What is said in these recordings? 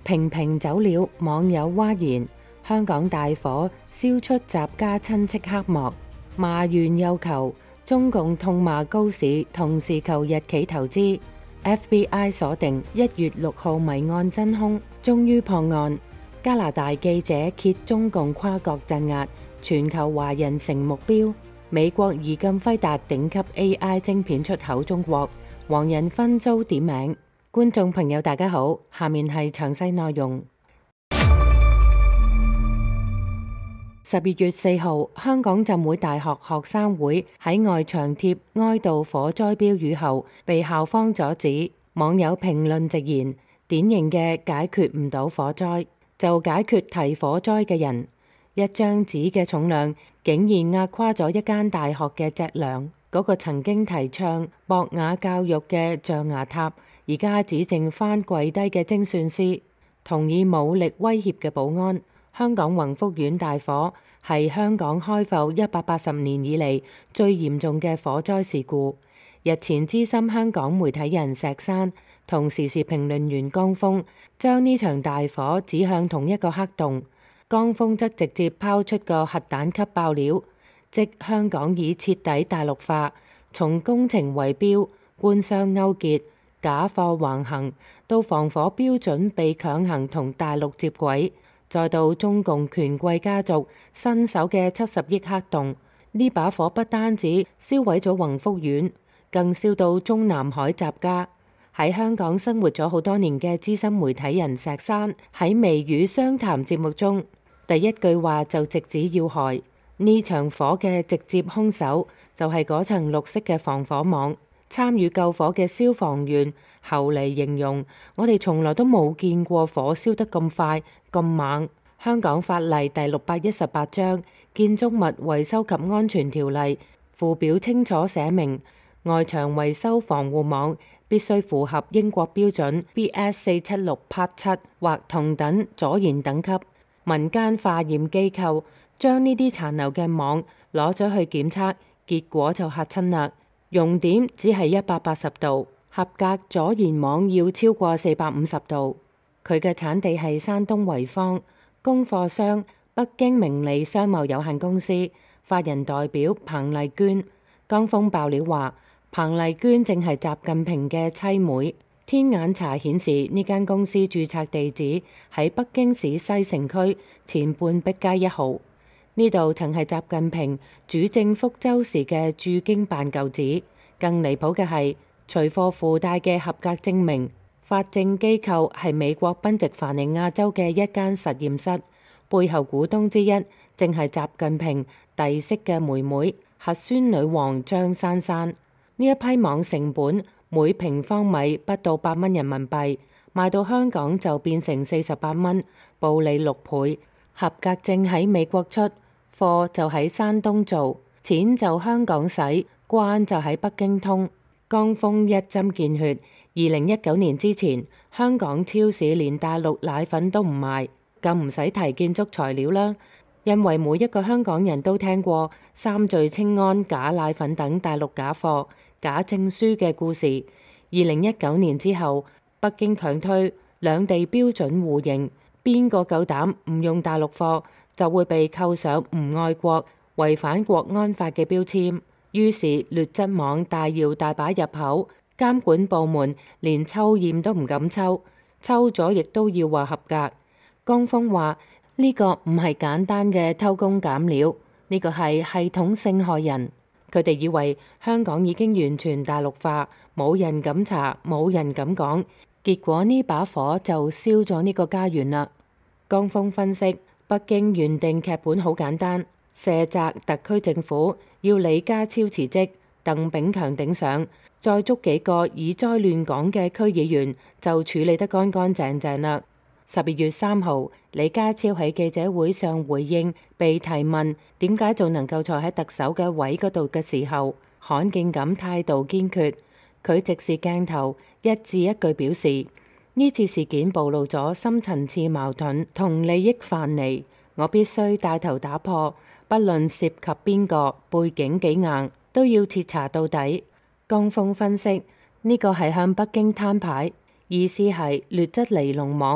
平平走了，網友譁然。香港大火燒出習家親戚黑幕，罵怨憂求。中共痛罵高市，同時求日企投資。FBI 鎖定1月6號謎案真兇，終於破案。加拿大記者揭中共跨國鎮壓，全球華人成目標。美國疑禁輝達頂級 AI 晶片出口中國，黃仁勳遭點名。觀眾朋友大家好，下面係詳細內容。12月4號，香港浸會大學學生會喺外牆貼哀悼火災標語後，被校方阻止。網友評論直言，典型嘅解決唔到火災，就解決提火災嘅人。一張紙嘅重量竟然壓垮咗一間大學嘅脊梁。嗰個曾經提倡博雅教育嘅象牙塔，而家只剩返跪低嘅精算師，同以武力威脅嘅保安。香港宏福苑大火係香港開埠180年以嚟最嚴重嘅火災事故。日前資深香港媒體人石山同時事評論員江峰將呢場大火指向同一個黑洞，江峰則直接拋出個核彈級爆料，即香港已徹底大陸化，從工程圍標、官商勾結、假貨橫行，到防火標準被強行同大陸接軌，再到中共權貴家族伸手嘅70億黑洞。呢把火不單止燒毀咗宏福苑，更燒到中南海習家。喺香港生活咗好多年嘅資深媒體人石山喺微語商談節目中，第一句話就直指要害。呢場火嘅直接兇手就係嗰層綠色嘅防火網。參與救火嘅消防員後嚟形容，我哋從來都冇見過火燒得咁快咁猛。香港法例第618章《建築物維修及安全條例》附表清楚寫明，外牆維修防護網必須符合英國標準 BS476 Part 7或同等阻燃等級。民間化驗機構將呢啲殘留嘅網攞咗去檢測，結果就嚇親啦。熔點只係180度，合格阻燃網要超過450度。佢嘅產地係山東濰坊，供貨商北京明利商貿有限公司，法人代表彭麗娟。江峰爆料話，彭麗娟正係習近平嘅妻妹。天眼查顯示呢間公司註冊地址喺北京市西城區前半壁街1號。呢度曾係習近平主政福州時嘅駐京辦舊址。更離譜嘅係，隨貨附帶嘅合格證明，法證機構係美國賓夕凡尼亞州嘅一間實驗室，背後股東之一正係習近平弟媳嘅妹妹核酸女王張珊珊。呢一批網成本每平方米不到8蚊人民幣，賣到香港就變成48蚊，暴利6倍。合格證喺美國出，貨就喺山東做，錢就香港使，關就喺北京通。江峰一針見血，2019年之前，香港超市連大陸奶粉都唔賣，更唔使提建築材料啦。因為每一個香港人都聽過三聚氰胺假奶粉等大陸假貨、假證書嘅故事。2019年之後，北京強推兩地標準互認，邊個夠膽唔用大陸貨，就會被扣上唔愛國、違反國安法嘅標籤。於是劣質網大搖大擺入口，監管部門連抽驗都唔敢抽，抽咗亦都要話合格。江峰話呢個唔係簡單嘅偷工減料，呢個係系統性害人。佢哋以為香港已經完全大陸化，冇人敢查，冇人敢講，結果呢把火就燒咗呢個家園啦。江峰分析，北京原定劇本好簡單，卸責特區政府，要李家超辭職，鄧炳強頂上，再捉幾個以災亂港嘅區議員，就處理得乾乾淨淨啦。12月3號，李家超喺記者會上回應被提問點解仲能夠坐喺特首嘅位嗰度嘅時候，罕見咁態度堅決。佢直視鏡頭，一字一句表示，呢次事件暴露咗深層次矛盾同利益藩籬，我必須帶頭打破，不論涉及邊個，背景幾硬，都要徹查到底。江峰分析，呢個係向北京攤牌，意思係劣質尼龍網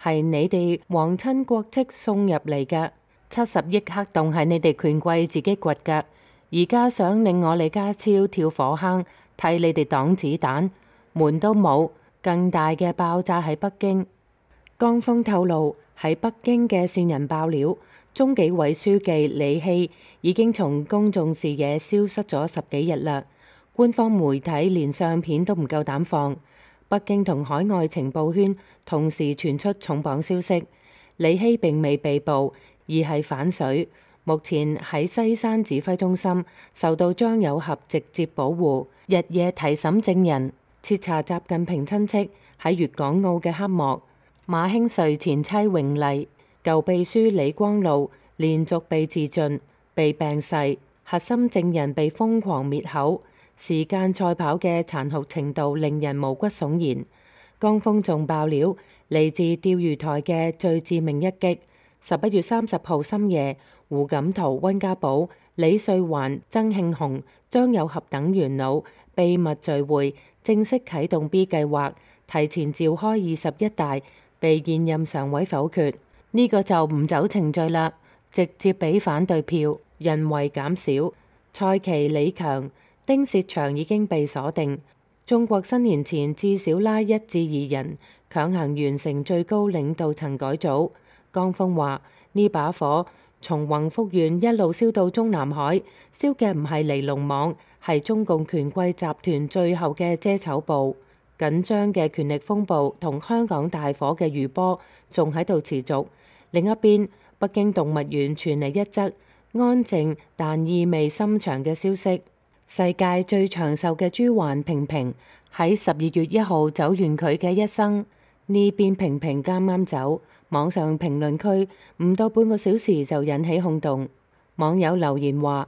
係你哋皇親國戚送入嚟嘅，70億黑洞係你哋權貴自己掘嘅，而家想令我李家超跳火坑，替你哋擋子彈，門都冇，更大嘅爆炸喺北京。江峰透露，喺北京嘅線人爆料，中紀委書記李希已經從公眾視野消失咗10幾日啦，官方媒體連相片都唔夠膽放。北京同海外情報圈同時傳出重磅消息，李希並未被捕，而係反水，目前喺西山指揮中心受到張有俠直接保護，日夜提審證人，徹查習近平親戚喺粵港澳嘅黑幕。馬興瑞前妻榮麗、舊秘書李光耀連續被自盡、被病逝，核心證人被瘋狂滅口。時間賽跑嘅殘酷程度令人毛骨悚然。江峰仲爆料，嚟自釣魚台嘅最致命一擊。11月30號深夜，胡錦濤、溫家寶、李瑞環、曾慶紅、張有俠等元老秘密聚會，正式啟動 B 計劃，提前召開21大，被現任常委否決。呢個就唔走程序啦，直接俾反對票，人為減少。蔡奇、李強、丁薛祥已經被鎖定。中國新年前至少拉1至2人，強行完成最高領導層改組。江峰話：呢把火從宏福縣一路燒到中南海，燒嘅唔係尼龍網，係中共權貴集團最後嘅遮醜布。緊張嘅權力風暴同香港大火嘅餘波仲喺度持續。另一邊，北京動物園傳嚟一則安靜但意味深長嘅消息。世界最長壽嘅朱鹮平平喺12月1號走完佢嘅一生。呢邊平平啱啱走，網上評論區唔到半個小時就引起轟動。網友留言話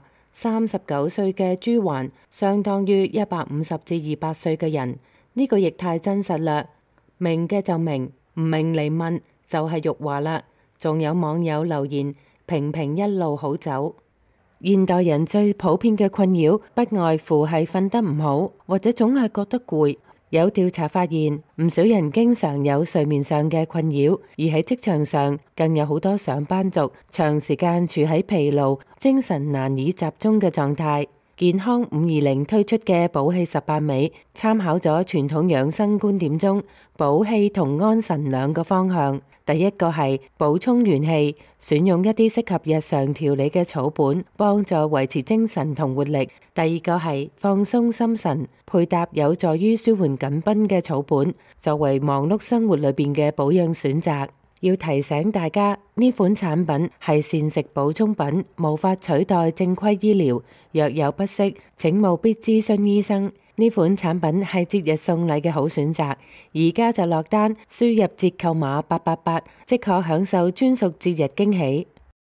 ：39歲嘅朱鹮相當於150至200歲嘅人，呢個亦太真實啦。明嘅就明，唔明嚟問就係辱華啦。仲有網友留言：平平一路好走。現代人最普遍嘅困擾不外乎係瞓得唔好，或者總係覺得攰。有調查發現，唔少人經常有睡眠上嘅困擾，而喺職場上更有好多上班族長時間處喺疲勞、精神難以集中嘅狀態。健康520推出嘅補氣18味，參考咗傳統養生觀點中補氣同安神兩個方向。第一個係補充元氣，選用一啲適合日常調理嘅草本，幫助維持精神同活力。第二個係放鬆心神，配搭有助於舒緩緊繃嘅草本，作為忙碌生活裏邊嘅保養選擇。要提醒大家，呢款產品係膳食補充品，無法取代正規醫療。若有不適，請務必諮詢醫生。呢款產品係節日送禮嘅好選擇，而家就落單，輸入折扣碼888，即可享受專屬節日驚喜。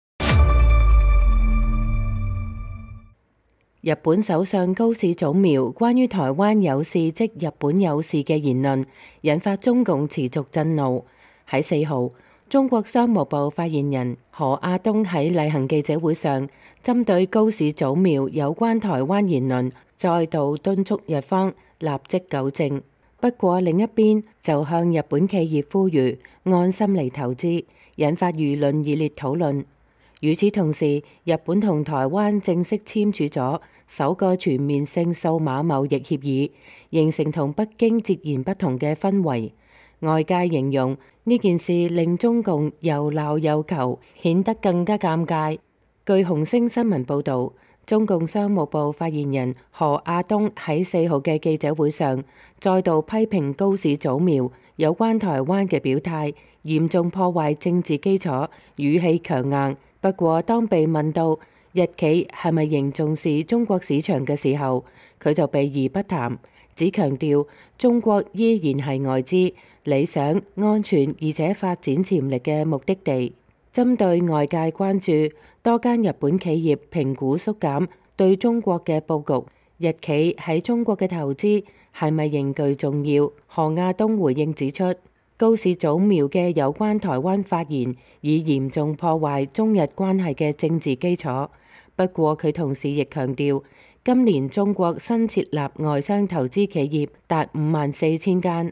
日本首相高市早苗關於台灣有事即日本有事嘅言論，引發中共持續震怒。喺4號，中國商務部發言人何亞東喺例行記者會上，針對高市早苗有關台灣言論，再度敦促日方立即糾正。不過另一邊就向日本企業呼籲按心嚟投資，引發輿論熱烈討論。與此同時，日本同台灣正式簽署咗首個全面性數碼貿易協議，形成同北京截然不同嘅氛圍。外界形容呢件事令中共又鬧又求，顯得更加尷尬。據紅星新聞報導，中共商務部發言人何亞東喺4號嘅記者會上，再度批評高市早苗有關台灣嘅表態，嚴重破壞政治基礎，語氣強硬。不過，當被問到日企係咪仍重視中國市場嘅時候，佢就避而不談，只強調中國依然係外資理想、安全而且發展潛力嘅目的地。針對外界關注多間日本企業評估縮減對中國嘅佈局，日企喺中國嘅投資係咪仍具重要？何亞東回應指出，高市早苗嘅有關台灣發言已嚴重破壞中日關係嘅政治基礎。不過佢同時亦強調，今年中國新設立外商投資企業達54000間。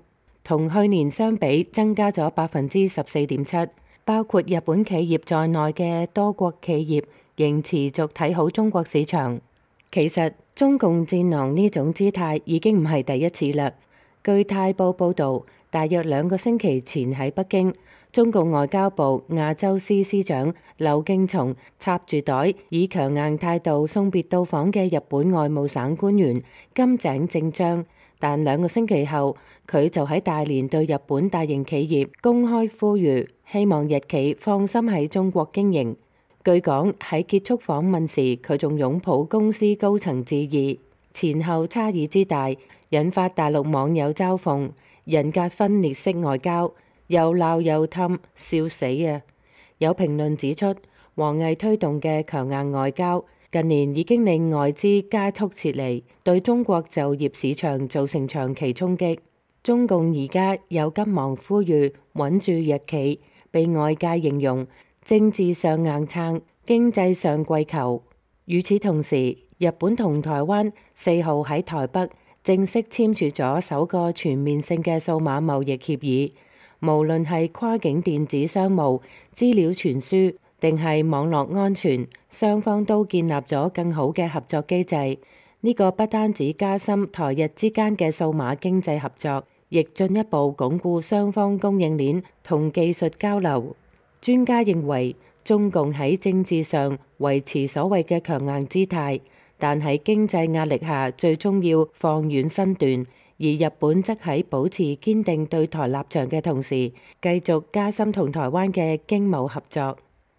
同去年相比增加咗14.7%，包括日本企業在內嘅多國企業仍持續睇好中國市場。其實中共戰狼呢種姿態已經唔係第一次啦。據《泰報》報導，大約2個星期前喺北京，中共外交部亞洲司司長劉敬松插住袋，以強硬態度送別到訪嘅日本外務省官員金井正章。但2個星期後，佢就喺大連對日本大型企業公開呼籲，希望日企放心喺中國經營。據講喺結束訪問時，佢仲擁抱公司高層致意，前後差異之大，引發大陸網友嘲諷人格分裂式外交，又鬧又氹，笑死啊！有評論指出，王毅推動嘅強硬外交近年已經令外資加速撤離，對中國就業市場造成長期衝擊。中共而家有急忙呼籲穩住日企，被外界形容政治上硬撐，經濟上跪求。與此同時，日本同台灣4號喺台北正式簽署咗首個全面性嘅數碼貿易協議，無論係跨境電子商務、資料傳輸定係網絡安全，雙方都建立咗更好嘅合作機制。呢個不單止加深台日之間嘅數碼經濟合作，亦進一步鞏固雙方供應鏈同技術交流。專家認為，中共喺政治上維持所謂嘅強硬姿態，但喺經濟壓力下，最終要放軟身段；而日本則喺保持堅定對台立場嘅同時，繼續加深同台灣嘅經貿合作。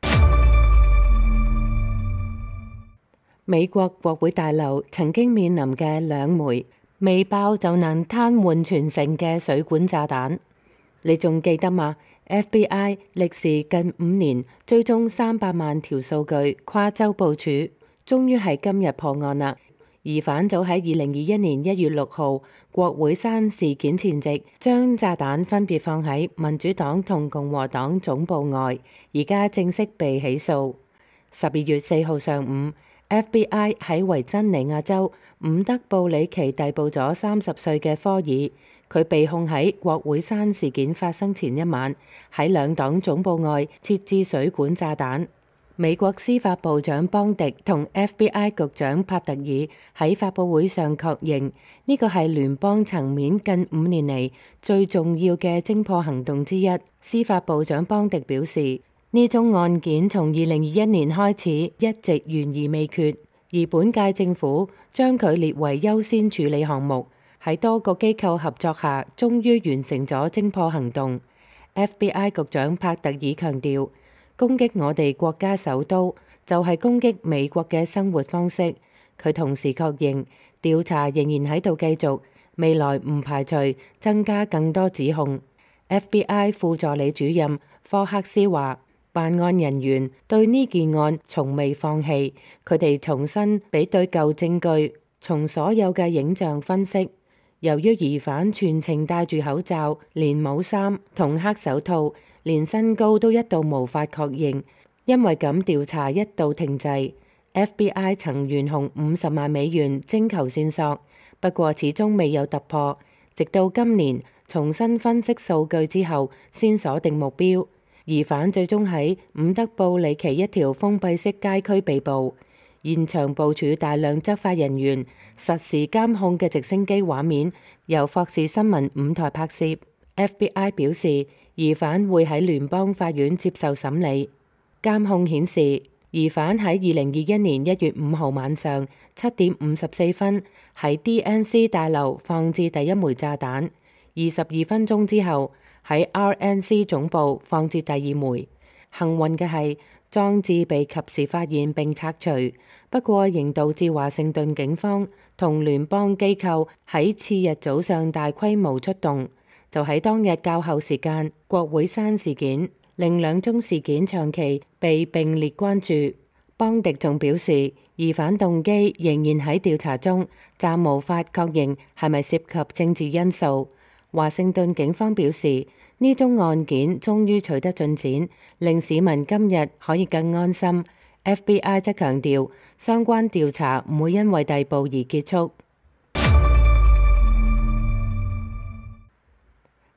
美國國會大樓曾經面臨嘅2枚未爆就能癱瘓全城嘅水管炸彈，你仲記得嗎？FBI 歷時近5年追蹤300萬條數據，跨州部署，終於係今日破案啦。疑犯早喺2021年1月6號國會山事件前夕，將炸彈分別放喺民主黨同共和黨總部外，而家正式被起訴。12月4號上午，FBI 喺維珍尼亞州伍德布里奇逮捕咗30歲嘅科爾。佢被控喺國會山事件發生前一晚喺兩黨總部外設置水管炸彈。美國司法部長邦迪同 FBI 局長帕特爾喺發佈會上確認，呢個係聯邦層面近5年嚟最重要嘅偵破行動之一。司法部長邦迪表示，呢宗案件從2021年開始一直懸而未決，而本屆政府將佢列為優先處理項目。喺多個機構合作下，終於完成咗偵破行動。FBI 局長帕特爾強調，攻擊我哋國家首都就係攻擊美國嘅生活方式。佢同時確認，調查仍然喺度繼續，未來唔排除增加更多指控。FBI 副助理主任科克斯話，辦案人員對呢件案從未放棄，佢哋重新比對舊證據，從所有嘅影像分析。由於疑犯全程戴住口罩、連帽衫同黑手套，連身高都一度無法確認，因為咁調查一度停滯。FBI 曾懸紅50萬美元徵求線索，不過始終未有突破，直到今年重新分析數據之後，先鎖定目標。疑犯最終喺伍德布里奇一條封閉式街區被捕。現場部署大量執法人員，實時監控嘅直升機畫面由霍士新聞5台拍攝。FBI 表示，疑犯會喺聯邦法院接受審理。監控顯示，疑犯喺2021年1月5號晚上7點54分喺 DNC 大樓放置第一枚炸彈，22分鐘之後喺 RNC 總部放置第二枚。幸運嘅係，裝置被及時發現並拆除，不過仍導致華盛頓警方同聯邦機構喺次日早上大規模出動。就喺當日較後時間，國會山事件令2宗事件長期被並列關注。邦迪仲表示，疑犯動機仍然喺調查中，暫無法確認係咪涉及政治因素。華盛頓警方表示，呢宗案件終於取得進展，令市民今日可以更安心。FBI 則強調，相關調查唔會因為逮捕而結束。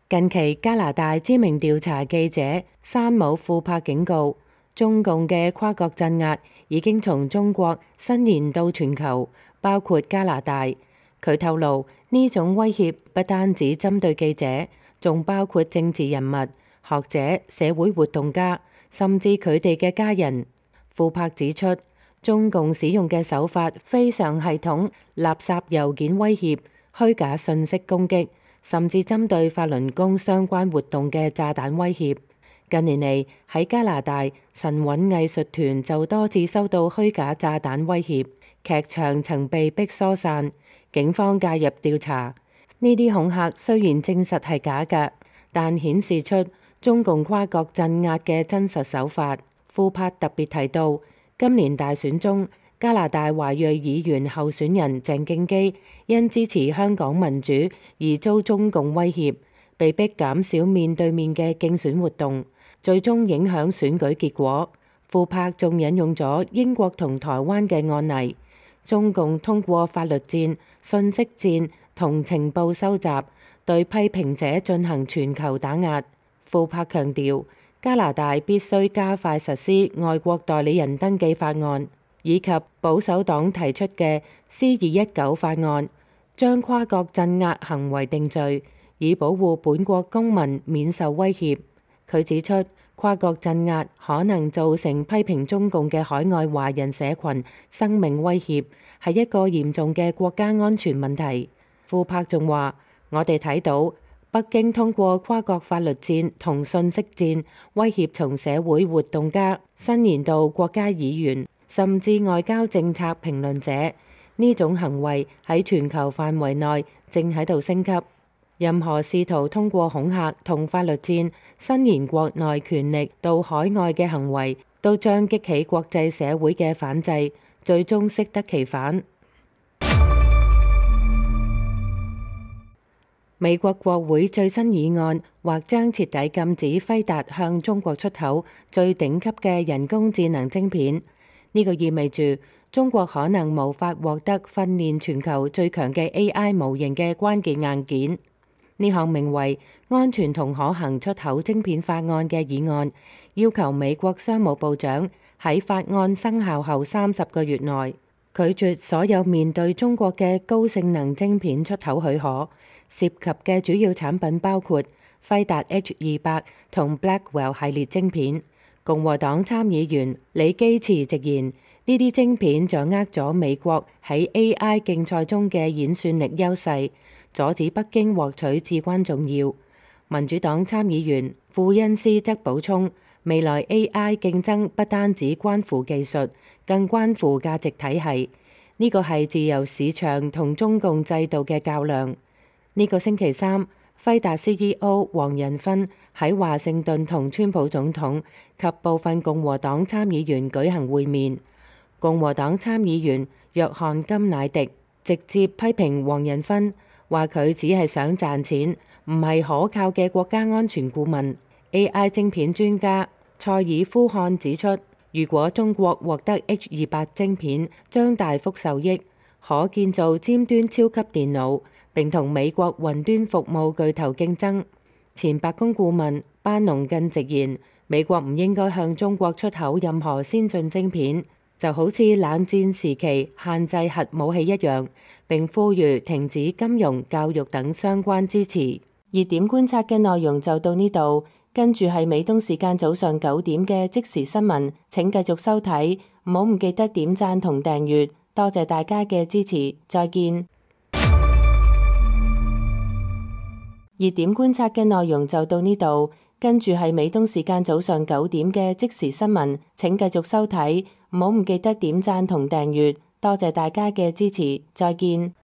近期加拿大知名調查記者山姆庫珀警告，中共嘅跨國鎮壓已經從中國伸延到全球，包括加拿大。佢透露呢種威脅不單止針對記者，仲包括政治人物、學者、社會活動家，甚至佢哋嘅家人。庫珀指出，中共使用嘅手法非常系統，垃圾郵件威脅、虛假信息攻擊，甚至針對法輪功相關活動嘅炸彈威脅。近年嚟喺加拿大，神韻藝術團就多次收到虛假炸彈威脅，劇場曾被迫疏散，警方介入調查。呢啲恐嚇雖然證實係假嘅，但顯示出中共跨國鎮壓嘅真實手法。庫珀特別提到，今年大選中，加拿大華裔議員候選人鄭敬基因支持香港民主而遭中共威脅，被迫減少面對面嘅競選活動，最終影響選舉結果。庫珀仲引用咗英國同台灣嘅案例，中共通過法律戰、信息戰同情報收集，對批評者進行全球打壓。庫珀強調，加拿大必須加快實施外國代理人登記法案，以及保守黨提出嘅 C219 法案，將跨國鎮壓行為定罪，以保護本國公民免受威脅。佢指出，跨國鎮壓可能造成批評中共嘅海外華人社群生命威脅，係一個嚴重嘅國家安全問題。庫珀仲話：我哋睇到北京通過跨國法律戰同信息戰，威脅從社會活動家伸延到國家議員，甚至外交政策評論者。呢種行為喺全球範圍內正喺度升級。任何試圖通過恐嚇同法律戰伸延國內權力到海外嘅行為，都將激起國際社會嘅反制，最終適得其反。美國國會最新議案或將徹底禁止輝達向中國出口最頂級嘅人工智能晶片。呢個意味住中國可能無法獲得訓練全球最強嘅 AI 模型嘅關鍵硬件。呢項名為《安全同可行出口晶片法案》嘅議案，要求美國商務部長喺法案生效後30個月內拒絕所有面對中國嘅高性能晶片出口許可。涉及嘅主要產品包括輝達 H200同 Blackwell 系列晶片。共和黨參議員李基慈直言，呢啲晶片掌握咗美國喺 AI 競賽中嘅演算力優勢，阻止北京獲取至關重要。民主黨參議員庫恩斯則補充，未來 AI 競爭不單止關乎技術，更關乎價值體系。呢個係自由市場同中共制度嘅較量。呢個星期三，輝達 CEO 黃仁勳喺華盛頓同川普總統及部分共和黨參議員舉行會面。共和黨參議員約翰甘乃迪直接批評黃仁勳，話佢只係想賺錢，唔係可靠嘅國家安全顧問。AI 晶片專家塞爾夫漢指出，如果中國獲得 H200 晶片，將大幅受益，可建造尖端超級電腦，並同美國雲端服務巨頭競爭。前白宮顧問班農更直言，美國唔應該向中國出口任何先進晶片，就好似冷戰時期限制核武器一樣，並呼籲停止金融、教育等相關支持。熱點觀察嘅內容就到呢度，跟住係美東時間早上9點嘅即時新聞，請繼續收睇，唔好唔記得點讚同訂閱，多謝大家嘅支持，再見。熱點觀察嘅內容就到呢度，跟住係美東時間早上9點嘅即時新聞，請繼續收睇，唔好唔記得點讚同訂閱，多謝大家嘅支持，再見。